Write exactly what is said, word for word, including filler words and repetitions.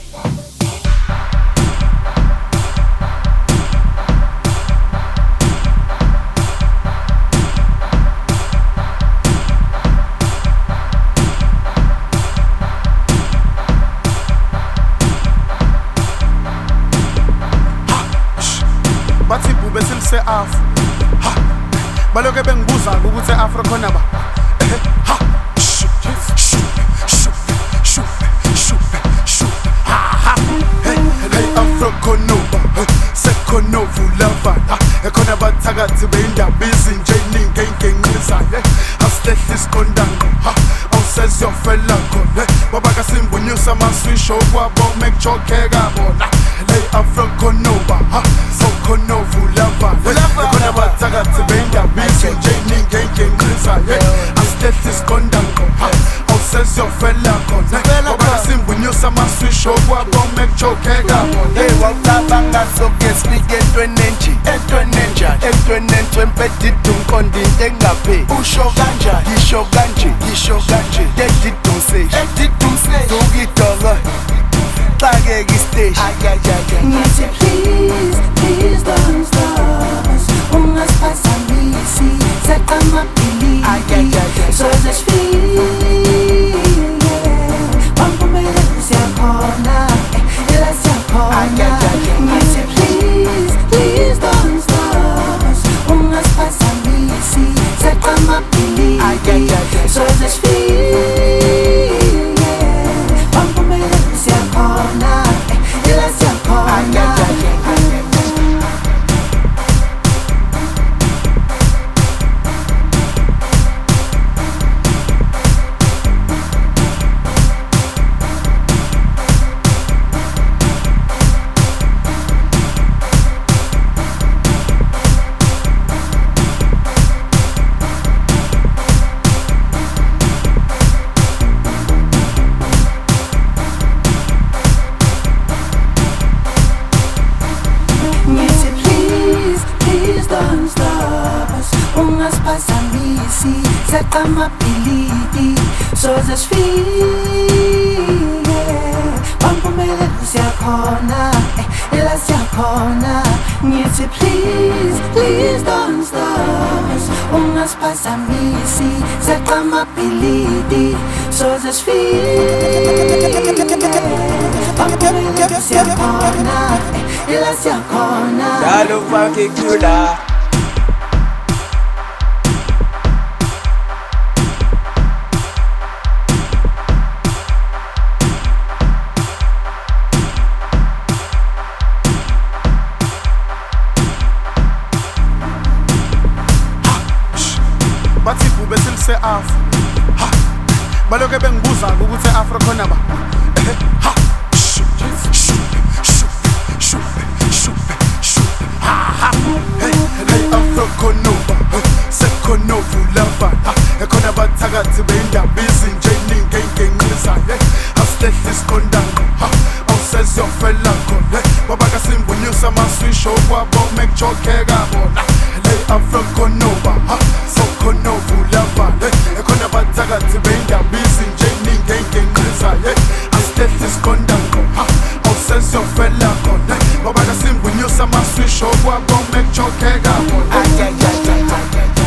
bathi bube silise-Afro ha baloke bengibuza ukuthi e-Afro khona ba ha hey Afro khonoba sekhono vulava ekhona bathakathi beyindaba izinje eningi ey'ngenqizayo asihlehla isiqondango ha awuseziyofela khona babaka simbunyusa amaswisho okwabo mekujokeka bona hey Afro khonoba ha sekhono vulava ekhona bathakathi beyindaba izinje eningi ey'ngenqizayo asihlehla isiqondango ha awuseziyofela khona babaka simbunyusa amaswisho okwabo mekujokeka bona hey wawucabanga soke sifike entweni enje entweni enjani entweni entwempedidu nkonde into engaphe usho kanjani ngisho kanje ngisho kanje dediduse ediduse ukidonga xakeka istage ngithi please please don't stop us ungasiphasamisi seqa amabhilidi soze sifike wampumelelo siyakhona ela siyakhona ngithi please please don't stop us ungasiphasamisi seqa amabhilidi soze sifike wampumelelo siyakhona ela siyakhona don't stop us ungasiphasamisi seqa amabhilidi soze sifike wampumelelo siyakhona ela siyakhona ngithi please please don't stop us ungasiphasamisi seqa amabhilidi soze sifike wampumelelo siyakhona ela siyakhona dalo fake kula bathi bube silise-Afro ha baloke bengibuza ukuthi e-Afro khona ba ha hey Afro khonoba sekhono vulava ekhona bathakathi beyindaba izinje eningi ey'ngenqizayo asihlehla isiqondango ha awuseziyofela khona babaka simbunyusa amaswisho okwabo mekujokeka bona hey Afro khonoba ha sekhono vulava ekhona bathakathi beyindaba izinje eningi ey'ngenqizayo asihlehla isiqondango ha awuseziyofela khona babaka simbunyusa amaswisho okwabo mekujokeka bona